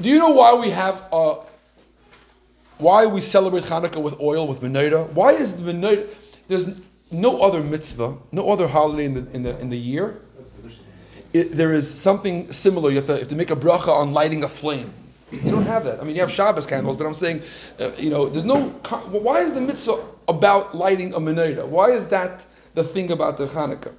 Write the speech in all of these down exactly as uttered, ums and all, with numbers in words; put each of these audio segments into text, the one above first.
Do you know why we have uh, why we celebrate Hanukkah with oil, with menorah? Why is the menorah? There's no other mitzvah, no other holiday in the in the in the year. It, there is something similar. You have to you have to make a bracha on lighting a flame. You don't have that. I mean, you have Shabbos candles, but I'm saying, uh, you know, there's no. Why is the mitzvah about lighting a menorah? Why is that the thing about the Hanukkah?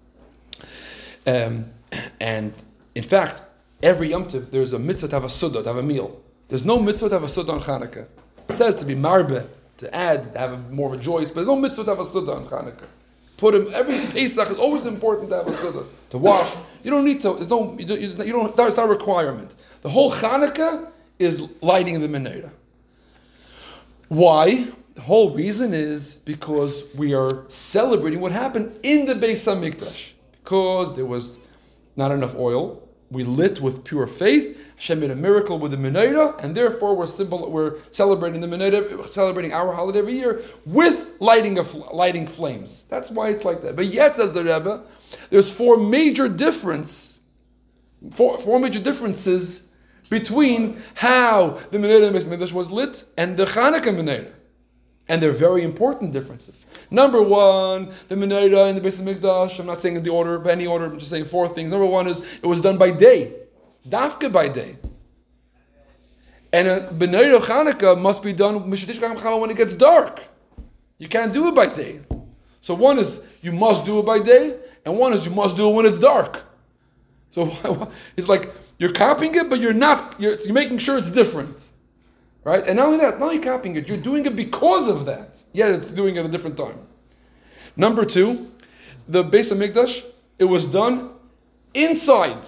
Um, and in fact, every Yom Tov there's a mitzvah to have a suda, to have a meal. There's no mitzvah to have a suda on Hanukkah. It says to be marbe, to add, to have a, more of a joyous, but there's no mitzvah to have a suda on Hanukkah. Put him every Pesach is always important to have a suda to wash. You don't need to. There's no. You don't. You don't. That's not a requirement. The whole Hanukkah is lighting the menorah. Why? The whole reason is because we are celebrating what happened in the Beis Hamikdash. Because there was not enough oil, we lit with pure faith. Hashem made a miracle with the menorah, and therefore we're symbol, we're celebrating the menorah, we're celebrating our holiday every year with lighting of lighting flames. That's why it's like that. But yet, says the Rebbe, there's four major difference, four, four major differences between how the menorah in the Beis Hamikdash was lit and the Hanukkah menorah. And they're very important differences. Number one, the menorah in the Beis Hamikdash, I'm not saying in the order, but any order, I'm just saying four things. Number one is, it was done by day. Dafka by day. And a menorah Hanukkah must be done when it gets dark. You can't do it by day. So one is, you must do it by day, and one is, you must do it when it's dark. So it's like, you're copying it, but you're not, you're, you're making sure it's different. Right? And not only that, not only copying it, you're doing it because of that. Yeah, it's doing it at a different time. Number two, the Beis Hamikdash, it was done inside.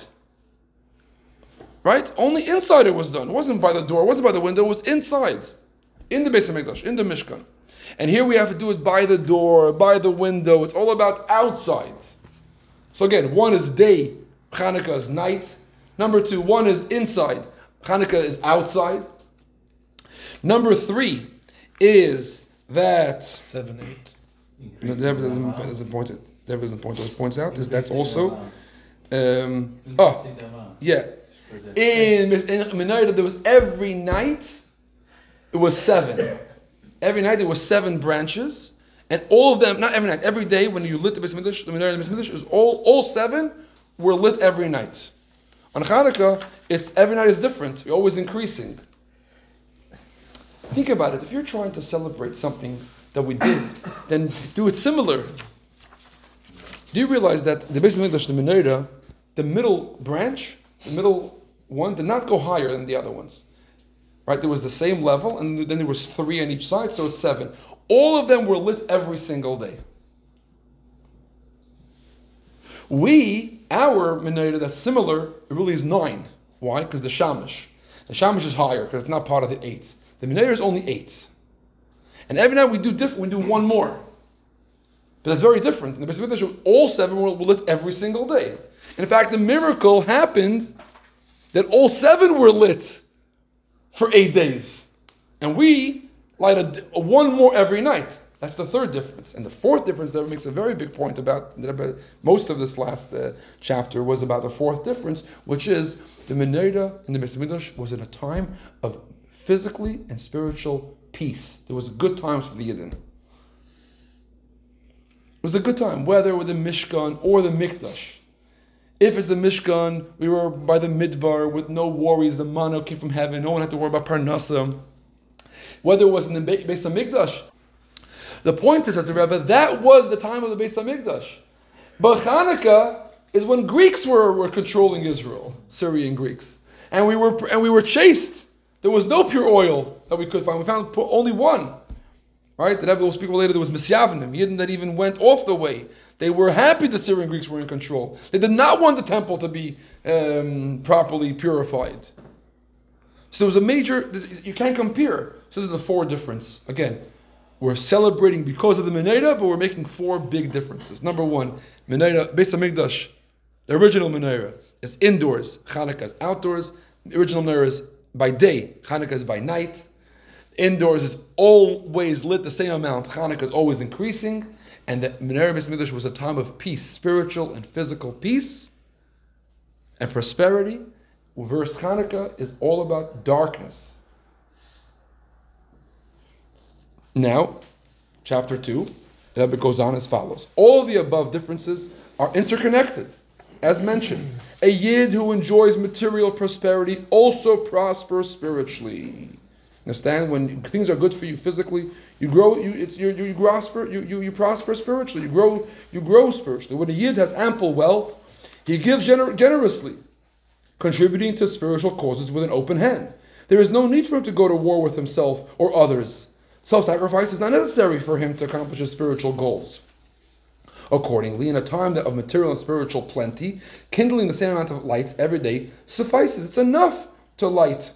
Right? Only inside it was done. It wasn't by the door, it wasn't by the window, it was inside. In the Beis Hamikdash, in the Mishkan. And here we have to do it by the door, by the window. It's all about outside. So again, one is day, Hanukkah is night. Number two, one is inside, Hanukkah is outside. Number three is that seven, eight. No, the Rebbe doesn't, doesn't point it. The Rebbe doesn't point those points out. Is that's also um, oh yeah. In in Menorah there was every night it was seven. Every night there was seven branches, and all of them, not every night, every day when you lit the Beis Hamikdash, the Menorah in the Beis Hamikdash, it was all all seven were lit every night. On Hanukkah, it's every night is different. You're always increasing. Think about it. If you're trying to celebrate something that we did, then do it similar. Do you realize that the Beis Hamikdash, the menorah, the middle branch, the middle one, did not go higher than the other ones? Right? There was the same level, and then there was three on each side, so it's seven. All of them were lit every single day. We, our menorah that's similar, it really is nine. Why? Because the shamash. The shamash is higher because it's not part of the eight. The menorah is only eight. And every night we do different, we do one more. But that's very different. In the Beis Hamikdash, all seven were lit every single day. And in fact, the miracle happened that all seven were lit for eight days. And we light a, a one more every night. That's the third difference. And the fourth difference that makes a very big point about, most of this last uh, chapter was about the fourth difference, which is the menorah in the Beis Hamikdash was at a time of physically and spiritual peace. There was good times for the Yidden. It was a good time, whether with the Mishkan or the Mikdash. If it's the Mishkan, we were by the Midbar with no worries. The manna came from heaven. No one had to worry about Parnasa. Whether it was in the Beis Hamikdash. The point is, says the Rebbe, that was the time of the Beis Hamikdash. But Hanukkah is when Greeks were, were controlling Israel, Syrian Greeks, and we were and we were chased. There was no pure oil that we could find. We found only one. Right? The Rebbe will speak later. There was Misyavanim, Yidden that even went off the way. They were happy the Syrian Greeks were in control. They did not want the temple to be um, properly purified. So there was a major, you can't compare. So there's a four difference. Again, we're celebrating because of the menorah, but we're making four big differences. Number one, menorah, Beis Hamikdash, the original menorah is indoors, Hanukkah is outdoors. The original menorah is by day, Hanukkah is by night. Indoors is always lit the same amount. Hanukkah is always increasing. And the menorah Beis Hamikdash was a time of peace, spiritual and physical peace and prosperity. verse Hanukkah is all about darkness. Now, chapter two, the Rebbe goes on as follows. All of the above differences are interconnected. As mentioned, a Yid who enjoys material prosperity also prospers spiritually. Understand? When things are good for you physically, you grow. You it's you you prosper. You, you you prosper spiritually. You grow. You grow spiritually. When a Yid has ample wealth, he gives gener- generously, contributing to spiritual causes with an open hand. There is no need for him to go to war with himself or others. Self-sacrifice is not necessary for him to accomplish his spiritual goals. Accordingly, in a time of material and spiritual plenty, kindling the same amount of lights every day suffices. It's enough to light.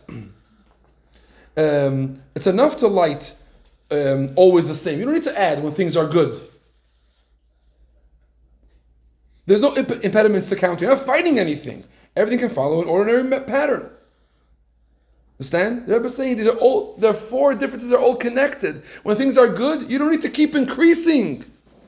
Um, it's enough to light um, always the same. You don't need to add when things are good. There's no imp- impediments to counting. You're not fighting anything. Everything can follow an ordinary pattern. Understand? The Rebbe is saying these are all. There are four differences. They're all connected. When things are good, you don't need to keep increasing.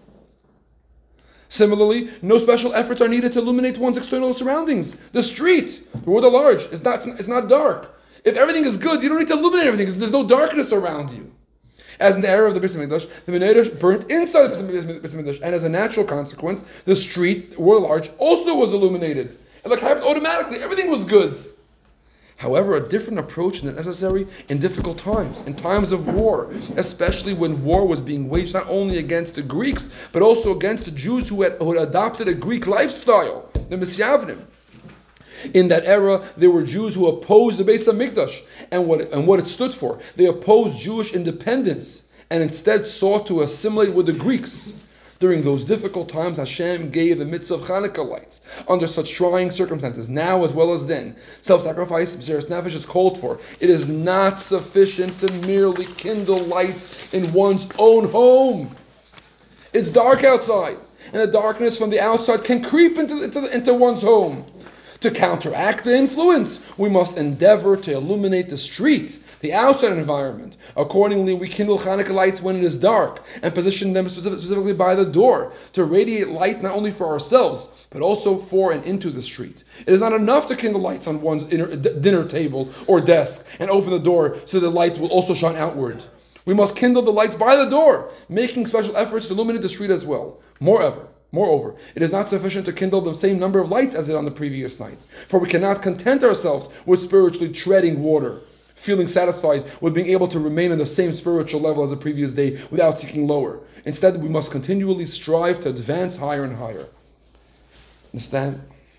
Similarly, no special efforts are needed to illuminate one's external surroundings. The street, the world at large, is not, it's not dark. If everything is good, you don't need to illuminate everything because there's no darkness around you. As in the era of the Beis Hamikdash, the Menorah burnt inside the Beis Hamikdash, and as a natural consequence, the street, the world at large, also was illuminated. It like happened automatically. Everything was good. However, a different approach is necessary in difficult times, in times of war, especially when war was being waged not only against the Greeks, but also against the Jews who had, who had adopted a Greek lifestyle, the Misyavnim. In that era, there were Jews who opposed the Beis Hamikdash and what, and what it stood for. They opposed Jewish independence and instead sought to assimilate with the Greeks. During those difficult times, Hashem gave the mitzvah of Hanukkah lights. Under such trying circumstances, now as well as then, self-sacrifice, Mesiras Nefesh, is called for. It is not sufficient to merely kindle lights in one's own home. It's dark outside, and the darkness from the outside can creep into, into, into one's home. To counteract the influence, we must endeavor to illuminate the street, the outside environment. Accordingly, we kindle Hanukkah lights when it is dark and position them specific, specifically by the door to radiate light not only for ourselves, but also for and into the street. It is not enough to kindle lights on one's inner, d- dinner table or desk and open the door so the light will also shine outward. We must kindle the lights by the door, making special efforts to illuminate the street as well. Moreover, Moreover, it is not sufficient to kindle the same number of lights as it on the previous nights, for we cannot content ourselves with spiritually treading water, feeling satisfied with being able to remain on the same spiritual level as the previous day without seeking lower. Instead, we must continually strive to advance higher and higher. Understand?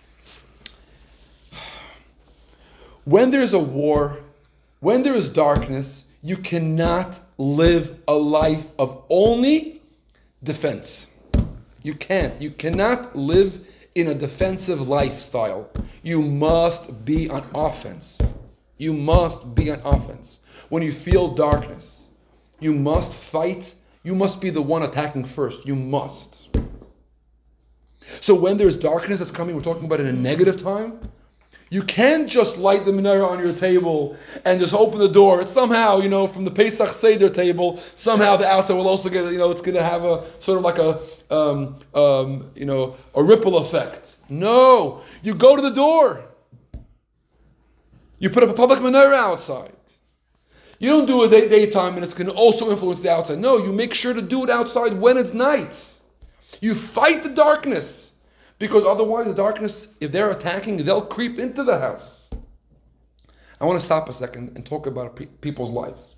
When there is a war, when there is darkness, you cannot live a life of only defense. You can't. You cannot live in a defensive lifestyle. You must be on offense. You must be on offense. When you feel darkness, you must fight. You must be the one attacking first. You must. So when there's darkness that's coming, we're talking about in a negative time, you can't just light the menorah on your table and just open the door. It's somehow, you know, from the Pesach Seder table, somehow the outside will also get, you know, it's going to have a sort of like a, um, um, you know, a ripple effect. No, you go to the door. You put up a public menorah outside. You don't do it day- daytime and it's going to also influence the outside. No, you make sure to do it outside when it's night. You fight the darkness. Because otherwise, the darkness, if they're attacking, they'll creep into the house. I want to stop a second and talk about pe- people's lives.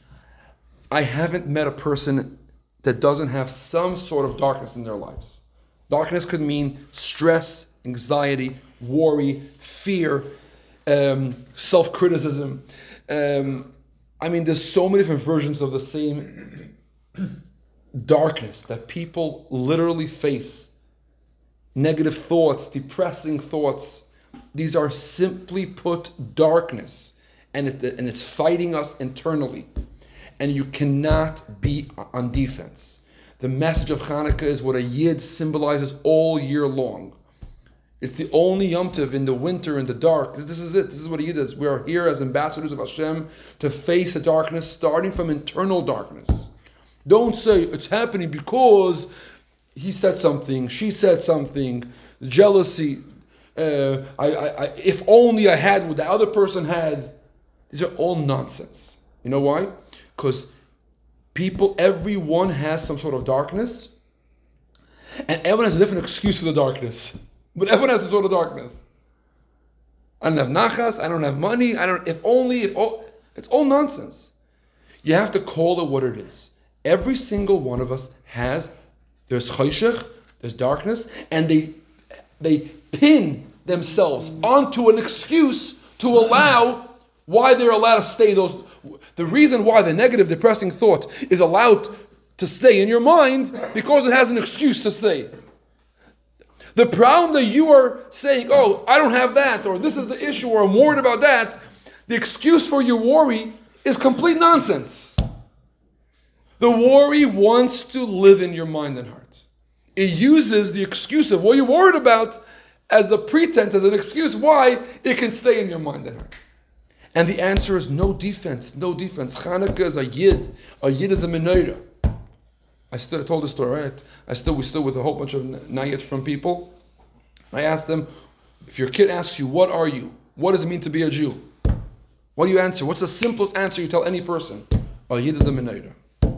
I haven't met a person that doesn't have some sort of darkness in their lives. Darkness could mean stress, anxiety, worry, fear, um, self-criticism. Um, I mean, there's so many different versions of the same darkness that people literally face. Negative thoughts, depressing thoughts. These are simply put darkness. And, it, and it's fighting us internally. And you cannot be on defense. The message of Hanukkah is what a Yid symbolizes all year long. It's the only Yom Tov in the winter, in the dark. This is it. This is what a Yid is. We are here as ambassadors of Hashem to face the darkness, starting from internal darkness. Don't say it's happening because he said something, she said something, jealousy. Uh, I, I, I, if only I had what the other person had. These are all nonsense. You know why? Because people, everyone has some sort of darkness, and everyone has a different excuse for the darkness. But everyone has some sort of darkness. I don't have nachas. I don't have money. I don't. If only. If all. It's all nonsense. You have to call it what it is. Every single one of us has. There's choshech. There's darkness, and they they pin themselves onto an excuse to allow why they're allowed to stay those. The reason why the negative, depressing thought is allowed to stay in your mind because it has an excuse to stay. The problem that you are saying, oh, I don't have that, or this is the issue, or I'm worried about that, the excuse for your worry is complete nonsense. The worry wants to live in your mind and heart. It uses the excuse of what you're worried about as a pretense, as an excuse why it can stay in your mind and heart. And the answer is no defense, no defense. Chanukah is a yid. A yid is a menorah. I stood, I told this story, right? I stood, we stood with a whole bunch of nayat from people. I asked them, if your kid asks you, what are you? What does it mean to be a Jew? What do you answer? What's the simplest answer you tell any person? A yid is a menorah.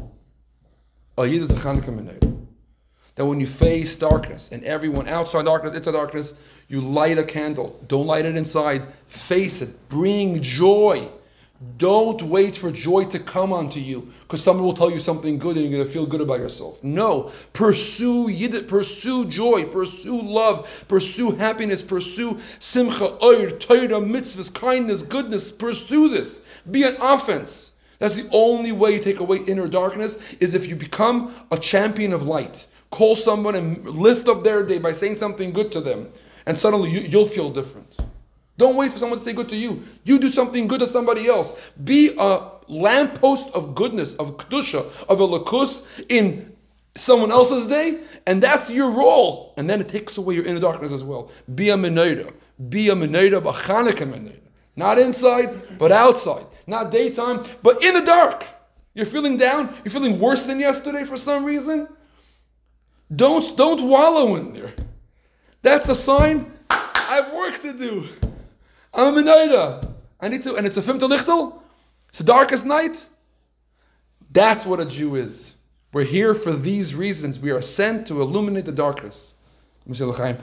A yid is a Chanukah menorah. That when you face darkness, and everyone outside darkness, inside darkness, you light a candle. Don't light it inside. Face it. Bring joy. Don't wait for joy to come onto you because someone will tell you something good and you're going to feel good about yourself. No. Pursue yid, pursue joy, pursue love, pursue happiness, pursue simcha, oir, Torah, mitzvahs, kindness, goodness. Pursue this. Be an offense. That's the only way you take away inner darkness is if you become a champion of light. Call someone and lift up their day by saying something good to them. And suddenly you, you'll feel different. Don't wait for someone to say good to you. You do something good to somebody else. Be a lamppost of goodness, of kedusha, of a lakus in someone else's day, and that's your role. And then it takes away your inner darkness as well. Be a menorah. Be a menorah, a Chanukah menorah. Not inside, but outside. Not daytime, but in the dark. You're feeling down? You're feeling worse than yesterday for some reason? Don't, don't wallow in there. That's a sign, I have work to do. I'm a menorah. I need to, and it's a fimta lichtel. It's the darkest night. That's what a Jew is. We're here for these reasons. We are sent to illuminate the darkness.